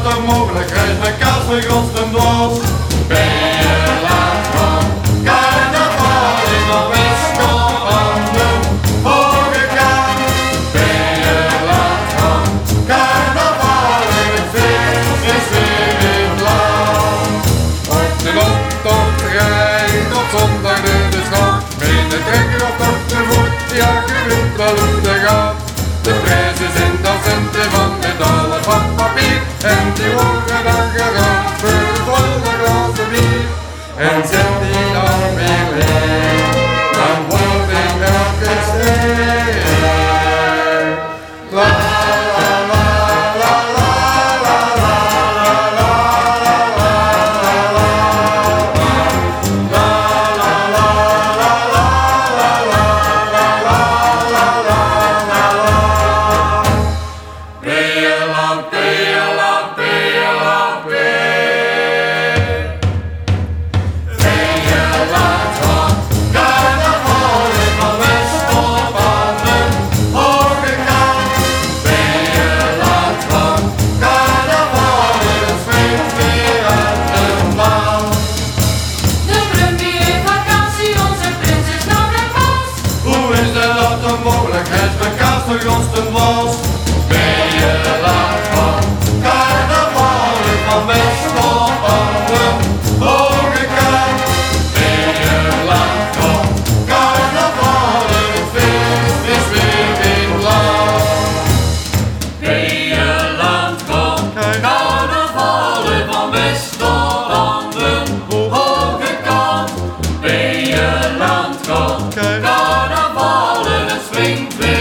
toch mogelijk? Reis met kaas vergonst en dwars. Ben je laat van carnaval in de West-Hollanden, Hoge Kaan? Ben je laat van carnaval in het feest is weer in het land. Op de optocht rijdt op zondag de stad, met de trekker of toch te voet, ja je wilt wel hoe dat gaat. De prijzen zijn dan centen van metalen van papier, en die worden dan geraad voor volle glazen bier. En zet die dan weer leeg, dan wordt ik elke steek. La la la la la la la la la la vergonsten was. Ben je laat van carnaval van West-Hollanden, Hoge Kaan? Ben je laat van carnaval en het feest is weer in het land? Ben je laat van carnaval van West-Hollanden, Hoge Kaan? Ben je laat van carnaval en het springt weer.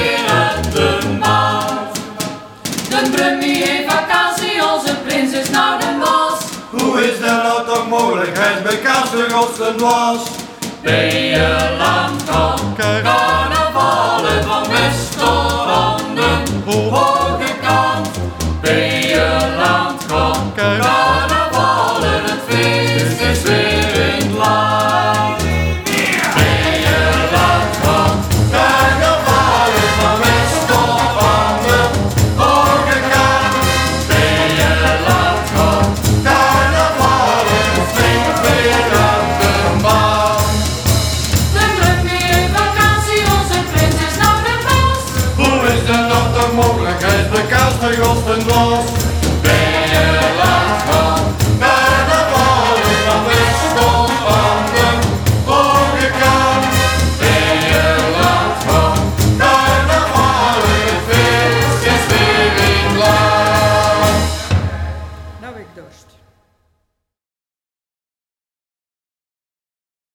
De Brummy heeft vakantie, onze prins is naar Den Bosch. Hoe is dat nou toch mogelijk? Hij is bij kaas vergonst was. Ben je land van carnaval van West-Hollanden, Hoge Kaan? Ben je land van carnaval en het feest is weer in het land? Ben je land van carnaval van West-Hollanden, Hoge Kaan? Ben je land van carnaval en het springt weer aan de baan? De Brummy heeft vakantie, onze prins is naar Den Bosch. Hoe is dat nou toch mogelijk? Hij is bij kaas vergonst was. Ben je laat van carnaval van West-Hollanden, Hoge Kaan? Ben je laat van carnaval en het feest is weer in het land? Nou ik dorst.